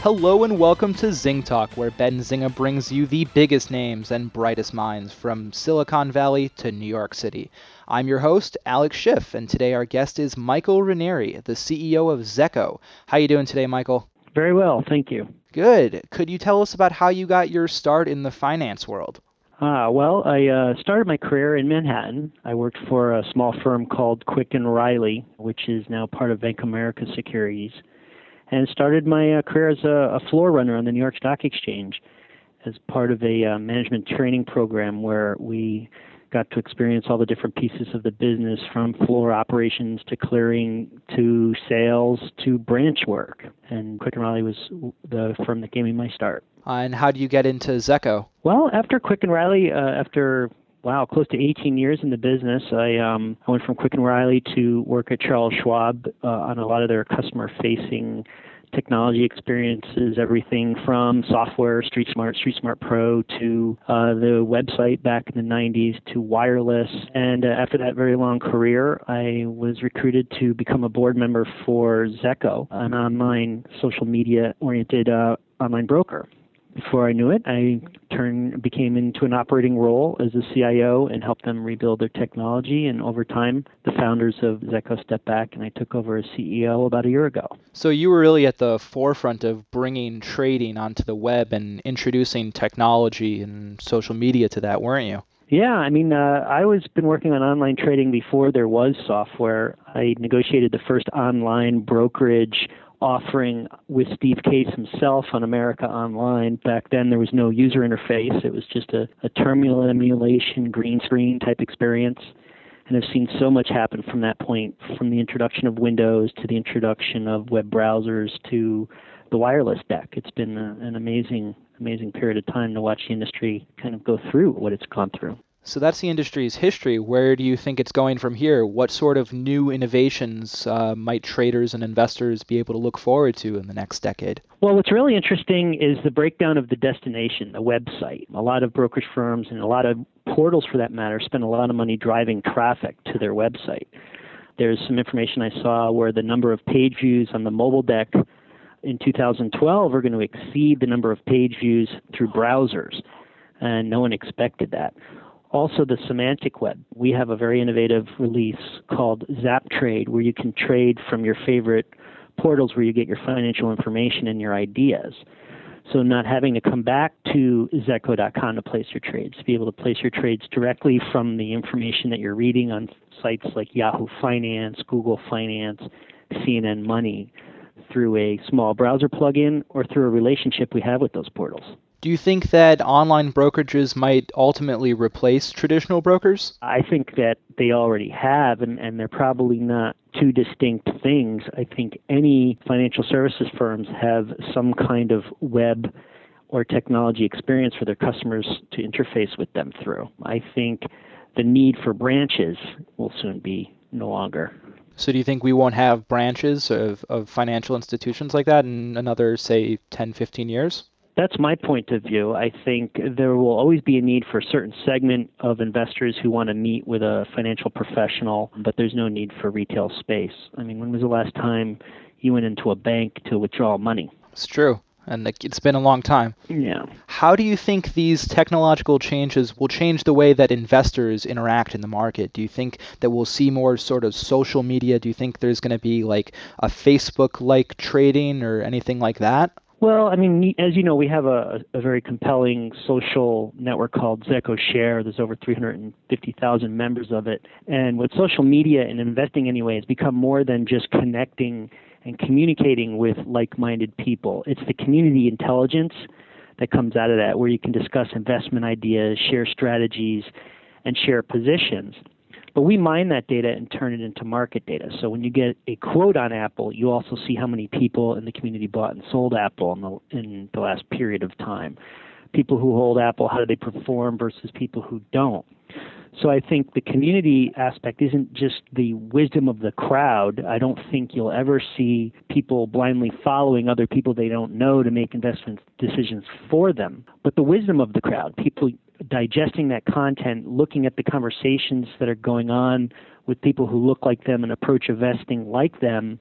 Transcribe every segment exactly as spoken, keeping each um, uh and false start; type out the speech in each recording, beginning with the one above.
Hello and welcome to Zing Talk, where Benzinga brings you the biggest names and brightest minds from Silicon Valley to New York City. I'm your host, Alex Schiff, and today our guest is Michael Ranieri, the C E O of Zecco. How you doing today, Michael? Very well, thank you. Good. Could you tell us about how you got your start in the finance world? Ah, well, I uh, started my career in Manhattan. I worked for a small firm called Quick and Riley, which is now part of Bank of America Securities, and started my uh, career as a, a floor runner on the New York Stock Exchange as part of a uh, management training program where we got to experience all the different pieces of the business, from floor operations to clearing to sales to branch work. And Quick and Riley was the firm that gave me my start. Uh, and how do you get into Zecco? Well, after Quick and Riley, uh, after wow, close to eighteen years in the business, I um, I went from Quick and Riley to work at Charles Schwab uh, on a lot of their customer-facing technology experiences, everything from software, Street Smart, Street Smart Pro, to uh, the website back in the nineties, to wireless. And uh, after that very long career, I was recruited to become a board member for Zecco, an online social media-oriented uh, online broker. Before I knew it, I turned became into an operating role as a C I O and helped them rebuild their technology. And over time, the founders of Zecco stepped back, and I took over as C E O about a year ago. So you were really at the forefront of bringing trading onto the web and introducing technology and social media to that, weren't you? Yeah, I mean, uh, I was been working on online trading before there was software. I negotiated the first online brokerage offering with Steve Case himself on America Online. Back then, there was no user interface. It was just a, a terminal emulation, green screen type experience. And I've seen so much happen from that point, from the introduction of Windows to the introduction of web browsers to the wireless deck. It's been a, an amazing, amazing period of time to watch the industry kind of go through what it's gone through. So that's the industry's history. Where do you think it's going from here? What sort of new innovations uh, might traders and investors be able to look forward to in the next decade? Well, what's really interesting is the breakdown of the destination, the website. A lot of brokerage firms and a lot of portals, for that matter, spend a lot of money driving traffic to their website. There's some information I saw where the number of page views on the mobile deck in two thousand twelve are going to exceed the number of page views through browsers, and no one expected that. Also, the semantic web. We have a very innovative release called ZapTrade, where you can trade from your favorite portals where you get your financial information and your ideas. So not having to come back to Zecco dot com to place your trades, to be able to place your trades directly from the information that you're reading on sites like Yahoo Finance, Google Finance, C N N Money, through a small browser plugin or through a relationship we have with those portals. Do you think that online brokerages might ultimately replace traditional brokers? I think that they already have, and, and they're probably not two distinct things. I think any financial services firms have some kind of web or technology experience for their customers to interface with them through. I think the need for branches will soon be no longer. So do you think we won't have branches of, of financial institutions like that in another, say, ten, fifteen years? That's my point of view. I think there will always be a need for a certain segment of investors who want to meet with a financial professional, but there's no need for retail space. I mean, when was the last time you went into a bank to withdraw money? It's true, and it's been a long time. Yeah. How do you think these technological changes will change the way that investors interact in the market? Do you think that we'll see more sort of social media? Do you think there's going to be like a Facebook-like trading or anything like that? Well, I mean, as you know, we have a, a very compelling social network called Zecco Share. There's over three hundred fifty thousand members of it. And with social media and investing anyway, it's become more than just connecting and communicating with like-minded people. It's the community intelligence that comes out of that, where you can discuss investment ideas, share strategies, and share positions. But we mine that data and turn it into market data. So when you get a quote on Apple, you also see how many people in the community bought and sold Apple in the, in the last period of time. People who hold Apple, how do they perform versus people who don't? So I think the community aspect isn't just the wisdom of the crowd. I don't think you'll ever see people blindly following other people they don't know to make investment decisions for them. But the wisdom of the crowd, people digesting that content, looking at the conversations that are going on with people who look like them and approach investing like them,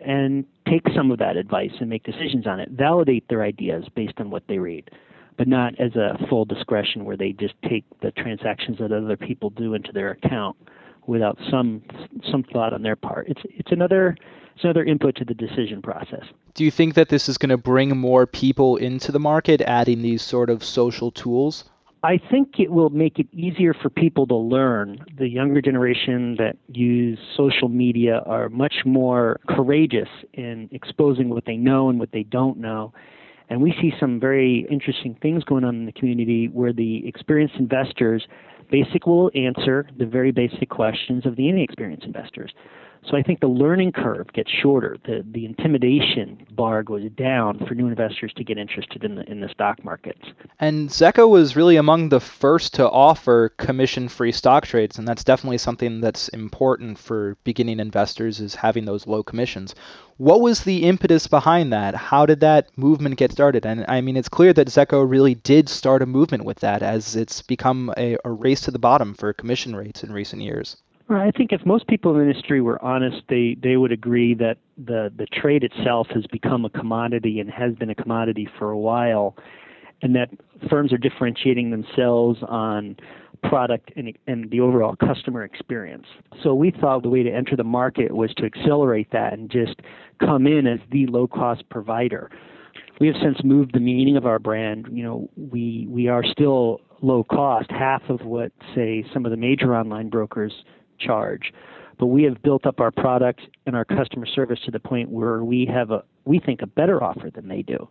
and take some of that advice and make decisions on it, validate their ideas based on what they read, but not as a full discretion where they just take the transactions that other people do into their account without some some thought on their part. It's it's another it's another input to the decision process. Do you think that this is going to bring more people into the market, adding these sort of social tools? I think it will make it easier for people to learn. The younger generation that use social media are much more courageous in exposing what they know and what they don't know. And we see some very interesting things going on in the community where the experienced investors basically will answer the very basic questions of the inexperienced investors. So I think the learning curve gets shorter. The the intimidation bar goes down for new investors to get interested in the in the stock markets. And Zecco was really among the first to offer commission-free stock trades, and that's definitely something that's important for beginning investors, is having those low commissions. What was the impetus behind that? How did that movement get started? And I mean, it's clear that Zecco really did start a movement with that, as it's become a, a race to the bottom for commission rates in recent years. I think if most people in the industry were honest, they, they would agree that the, the trade itself has become a commodity and has been a commodity for a while, and that firms are differentiating themselves on product and, and the overall customer experience. So we thought the way to enter the market was to accelerate that and just come in as the low-cost provider. We have since moved the meaning of our brand. You know, we we are still low cost, half of what, say, some of the major online brokers charge, but we have built up our product and our customer service to the point where we have a we think a better offer than they do.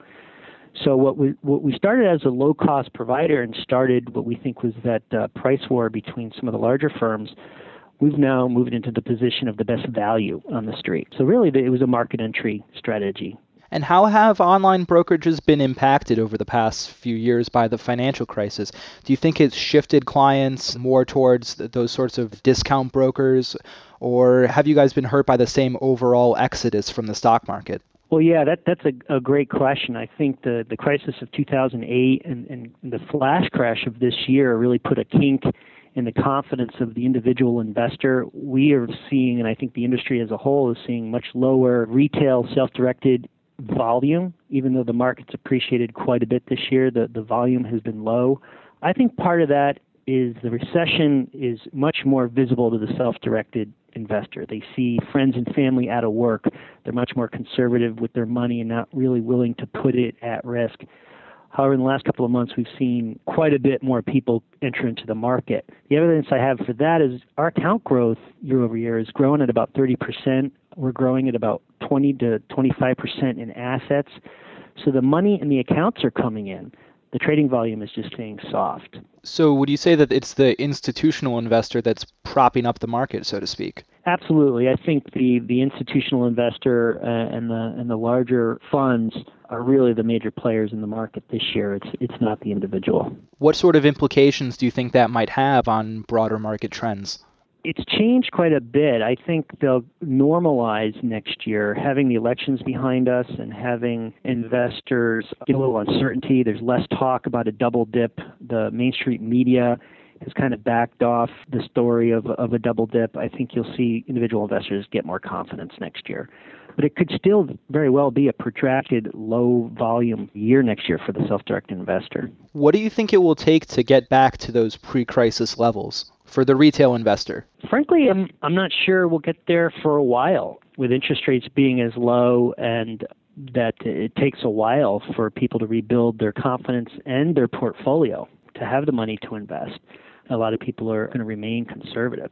So what we what we started as a low cost provider and started what we think was that uh, price war between some of the larger firms, we've now moved into the position of the best value on the street. So really it was a market entry strategy. And how have online brokerages been impacted over the past few years by the financial crisis? Do you think it's shifted clients more towards those sorts of discount brokers, or have you guys been hurt by the same overall exodus from the stock market? Well, yeah, that that's a, a great question. I think the, the crisis of two thousand eight and, and the flash crash of this year really put a kink in the confidence of the individual investor. We are seeing, and I think the industry as a whole is seeing, much lower retail self-directed volume. Even though the market's appreciated quite a bit this year, the, the volume has been low. I think part of that is the recession is much more visible to the self-directed investor. They see friends and family out of work. They're much more conservative with their money and not really willing to put it at risk. However, in the last couple of months, we've seen quite a bit more people enter into the market. The evidence I have for that is our account growth year over year is growing at about thirty percent. We're growing at about twenty to twenty-five percent in assets. So the money and the accounts are coming in. The trading volume is just staying soft. So would you say that it's the institutional investor that's propping up the market, so to speak? Absolutely. I think the, the institutional investor uh, and the and the larger funds are really the major players in the market this year. It's it's not the individual. What sort of implications do you think that might have on broader market trends? It's changed quite a bit. I think they'll normalize next year, having the elections behind us and having investors get a little uncertainty. There's less talk about a double dip. The Main Street media has kind of backed off the story of, of a double dip. I think you'll see individual investors get more confidence next year. But it could still very well be a protracted low volume year next year for the self-directed investor. What do you think it will take to get back to those pre-crisis levels for the retail investor? Frankly, I'm I'm not sure we'll get there for a while, with interest rates being as low and that it takes a while for people to rebuild their confidence and their portfolio to have the money to invest. A lot of people are going to remain conservative.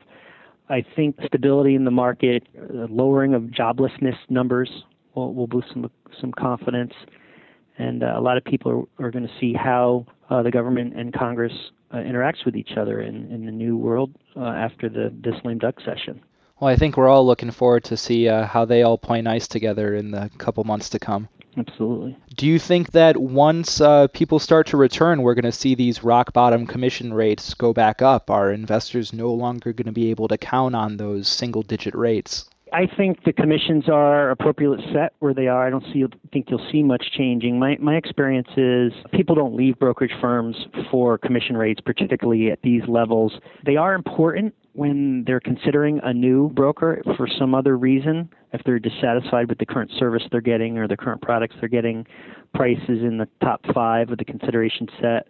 I think stability in the market, uh, lowering of joblessness numbers will, will boost some some confidence, and uh, a lot of people are, are going to see how uh, the government and Congress uh, interacts with each other in, in the new world uh, after the this lame duck session. Well, I think we're all looking forward to see uh, how they all play nice together in the couple months to come. Absolutely. Do you think that once uh, people start to return, we're going to see these rock bottom commission rates go back up? Are investors no longer going to be able to count on those single digit rates? I think the commissions are appropriately set where they are. I don't see, think you'll see much changing. My my experience is people don't leave brokerage firms for commission rates, particularly at these levels. They are important when they're considering a new broker for some other reason, if they're dissatisfied with the current service they're getting or the current products they're getting, prices in the top five of the consideration set.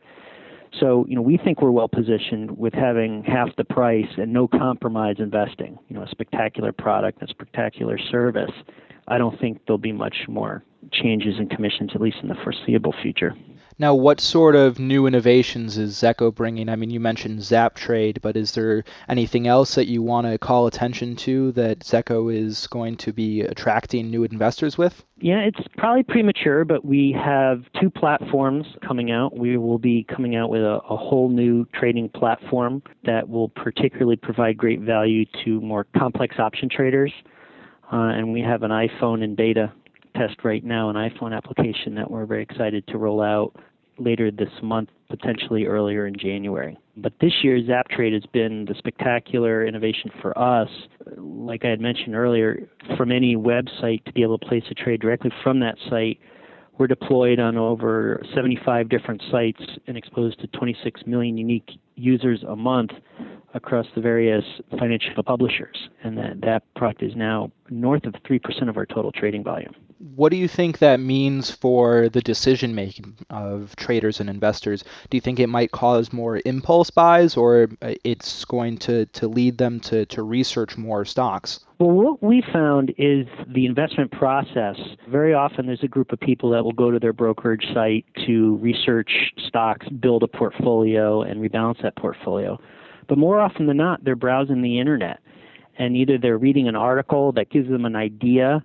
So, you know, we think we're well positioned with having half the price and no compromise investing, you know, a spectacular product and spectacular service. I don't think there'll be much more changes in commissions, at least in the foreseeable future. Now, what sort of new innovations is Zecco bringing? I mean, you mentioned ZapTrade, but is there anything else that you want to call attention to that Zecco is going to be attracting new investors with? Yeah, it's probably premature, but we have two platforms coming out. We will be coming out with a, a whole new trading platform that will particularly provide great value to more complex option traders. Uh, and we have an iPhone in beta test right now, an iPhone application that we're very excited to roll out later this month, potentially earlier in January. But this year, ZapTrade has been the spectacular innovation for us. Like I had mentioned earlier, from any website to be able to place a trade directly from that site, we're deployed on over seventy-five different sites and exposed to twenty-six million unique users a month across the various financial publishers. And that, that product is now north of three percent of our total trading volume. What do you think that means for the decision making of traders and investors? Do you think it might cause more impulse buys, or it's going to, to lead them to, to research more stocks? Well, what we found is the investment process. Very often there's a group of people that will go to their brokerage site to research stocks, build a portfolio, and rebalance that portfolio. But more often than not, they're browsing the internet, and either they're reading an article that gives them an idea,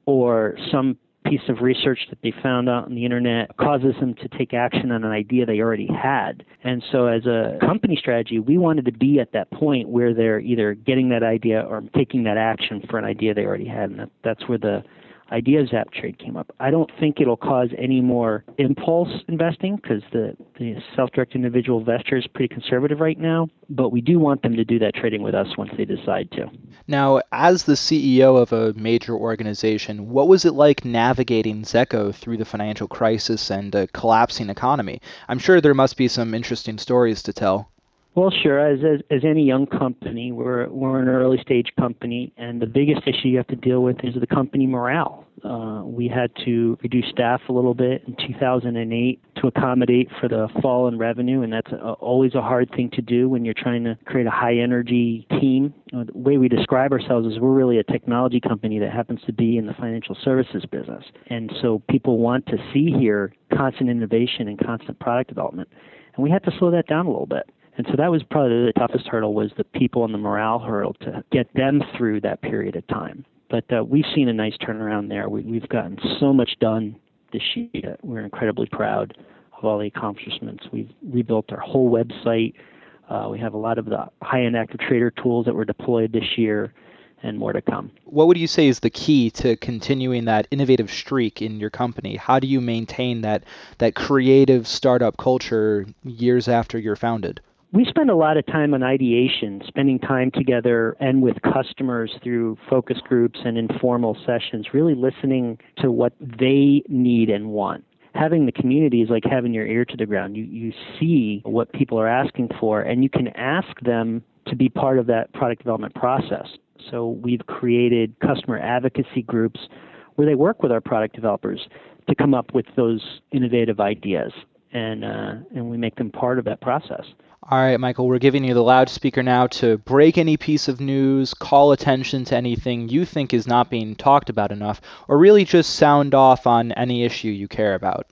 or some piece of research that they found out on the internet causes them to take action on an idea they already had. And so as a company strategy, we wanted to be at that point where they're either getting that idea or taking that action for an idea they already had. And that, that's where the idea of ZapTrade came up. I don't think it'll cause any more impulse investing because the, the self-directed individual investor is pretty conservative right now, but we do want them to do that trading with us once they decide to. Now, as the C E O of a major organization, what was it like navigating Zecco through the financial crisis and a collapsing economy? I'm sure there must be some interesting stories to tell. Well, sure. As, as as any young company, we're we're an early stage company, and the biggest issue you have to deal with is the company morale. Uh, we had to reduce staff a little bit in two thousand eight to accommodate for the fall in revenue, and that's a, always a hard thing to do when you're trying to create a high energy team. Uh, the way we describe ourselves is we're really a technology company that happens to be in the financial services business, and so people want to see here constant innovation and constant product development, and we had to slow that down a little bit. And so that was probably the toughest hurdle, was the people and the morale hurdle to get them through that period of time. But uh, we've seen a nice turnaround there. We, we've gotten so much done this year. We're incredibly proud of all the accomplishments. We've rebuilt our whole website. Uh, we have a lot of the high-end active trader tools that were deployed this year, and more to come. What would you say is the key to continuing that innovative streak in your company? How do you maintain that, that creative startup culture years after you're founded? We spend a lot of time on ideation, spending time together and with customers through focus groups and informal sessions, really listening to what they need and want. Having the community is like having your ear to the ground. You you see what people are asking for, and you can ask them to be part of that product development process. So we've created customer advocacy groups where they work with our product developers to come up with those innovative ideas, and uh, and we make them part of that process. All right, Michael, we're giving you the loudspeaker now to break any piece of news, call attention to anything you think is not being talked about enough, or really just sound off on any issue you care about.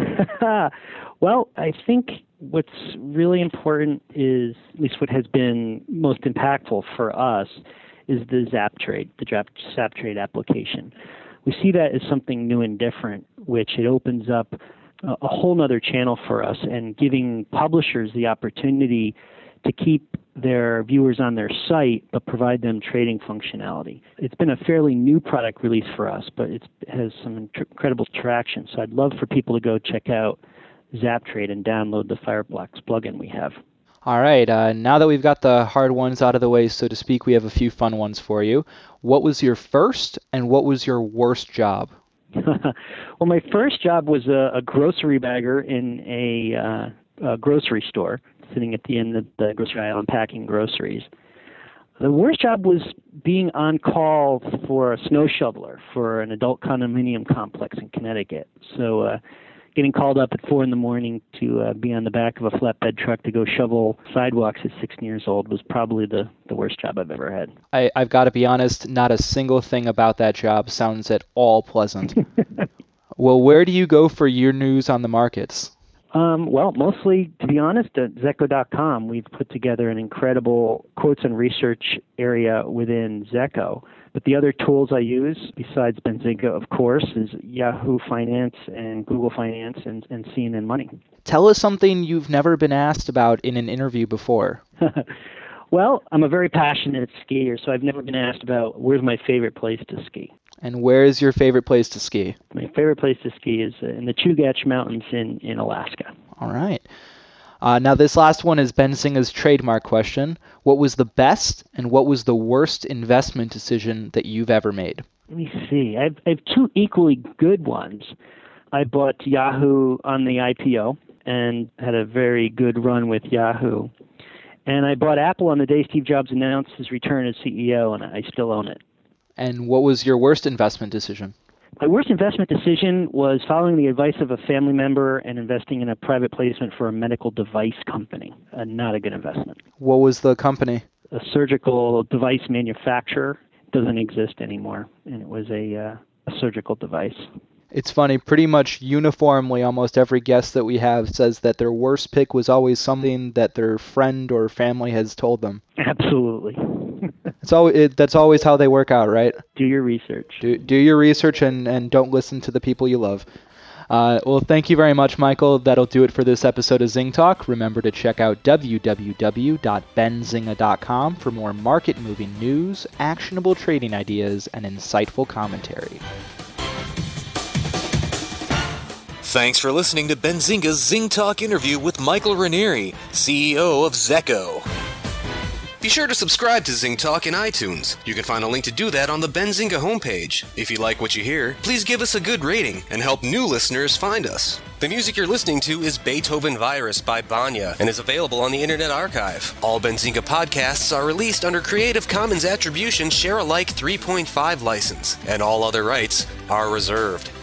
Well, I think what's really important is, at least what has been most impactful for us, is the ZapTrade, the ZapTrade application. We see that as something new and different, which it opens up a whole nother channel for us, and giving publishers the opportunity to keep their viewers on their site but provide them trading functionality. It's been a fairly new product release for us, but it has some incredible traction. So I'd love for people to go check out ZapTrade and download the Fireblocks plugin we have. All right, uh, now that we've got the hard ones out of the way, so to speak, we have a few fun ones for you. What was your first and what was your worst job? Well, my first job was a, a grocery bagger in a, uh, a grocery store, sitting at the end of the grocery aisle and packing groceries. The worst job was being on call for a snow shoveler for an adult condominium complex in Connecticut. So uh, getting called up at four in the morning to uh, be on the back of a flatbed truck to go shovel sidewalks at sixteen years old was probably the, the worst job I've ever had. I, I've got to be honest, not a single thing about that job sounds at all pleasant. Well, where do you go for your news on the markets? Um, well, mostly, to be honest, at Zecco dot com, we've put together an incredible quotes and research area within Zecco. But the other tools I use, besides Benzinga, of course, is Yahoo Finance and Google Finance and, and C N N Money. Tell us something you've never been asked about in an interview before. Well, I'm a very passionate skier, so I've never been asked about where's my favorite place to ski. And where is your favorite place to ski? My favorite place to ski is in the Chugach Mountains in, in Alaska. All right. Uh, now, this last one is Benzinga's trademark question. What was the best and what was the worst investment decision that you've ever made? Let me see. I have, I have two equally good ones. I bought Yahoo on the I P O and had a very good run with Yahoo. And I bought Apple on the day Steve Jobs announced his return as C E O, and I still own it. And what was your worst investment decision? My worst investment decision was following the advice of a family member and investing in a private placement for a medical device company. Uh, not a good investment. What was the company? A surgical device manufacturer. Doesn't exist anymore, and it was a, uh, a surgical device. It's funny, pretty much uniformly, almost every guest that we have says that their worst pick was always something that their friend or family has told them. Absolutely. It's always, it, that's always how they work out, right? Do your research. Do, do your research and, and don't listen to the people you love. Uh, well, thank you very much, Michael. That'll do it for this episode of Zing Talk. Remember to check out w w w dot benzinga dot com for more market-moving news, actionable trading ideas, and insightful commentary. Thanks for listening to Benzinga's Zing Talk interview with Michael Ranieri, C E O of Zecco. Be sure to subscribe to Zing Talk in iTunes. You can find a link to do that on the Benzinga homepage. If you like what you hear, please give us a good rating and help new listeners find us. The music you're listening to is Beethoven Virus by Banya and is available on the Internet Archive. All Benzinga podcasts are released under Creative Commons Attribution Share-alike three point five license, and all other rights are reserved.